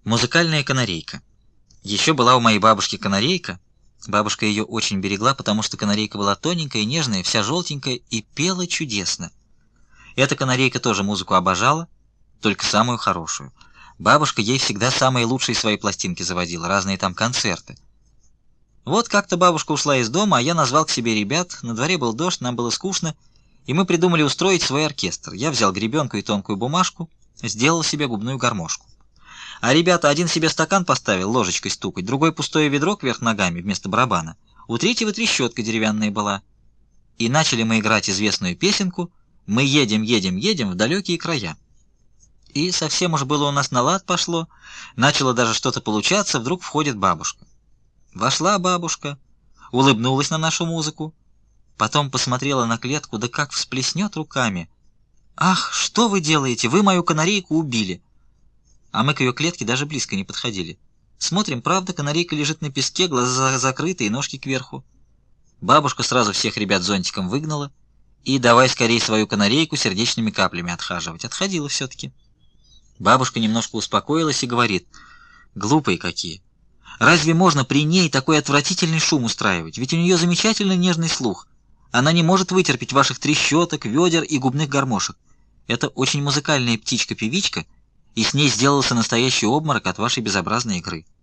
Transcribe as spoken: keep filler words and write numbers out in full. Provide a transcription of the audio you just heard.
Музыкальная канарейка. Еще была у моей бабушки канарейка. Бабушка ее очень берегла, потому что канарейка была тоненькая, нежная, вся желтенькая и пела чудесно. Эта канарейка тоже музыку обожала, только самую хорошую. Бабушка ей всегда самые лучшие свои пластинки заводила, разные там концерты. Вот как-то бабушка ушла из дома, а я назвал к себе ребят, на дворе был дождь, нам было скучно, и мы придумали устроить свой оркестр. Я взял гребенку и тонкую бумажку, сделал себе губную гармошку. А ребята один себе стакан поставил, ложечкой стукать, другой пустое ведро кверх ногами вместо барабана. У третьего трещотка деревянная была. И начали мы играть известную песенку «Мы едем, едем, едем в далекие края». И совсем уж было у нас на лад пошло, начало даже что-то получаться, вдруг входит бабушка. Вошла бабушка, улыбнулась на нашу музыку, потом посмотрела на клетку, да как всплеснет руками. «Ах, что вы делаете? Вы мою канарейку убили!» А мы к ее клетке даже близко не подходили. Смотрим, правда, канарейка лежит на песке, глаза закрыты и ножки кверху. Бабушка сразу всех ребят зонтиком выгнала и давай скорее свою канарейку сердечными каплями отхаживать. Отходила все-таки. Бабушка немножко успокоилась и говорит: «Глупые какие! Разве можно при ней такой отвратительный шум устраивать? Ведь у нее замечательно нежный слух. Она не может вытерпеть ваших трещоток, ведер и губных гармошек. Это очень музыкальная птичка-певичка, и с ней сделался настоящий обморок от вашей безобразной игры».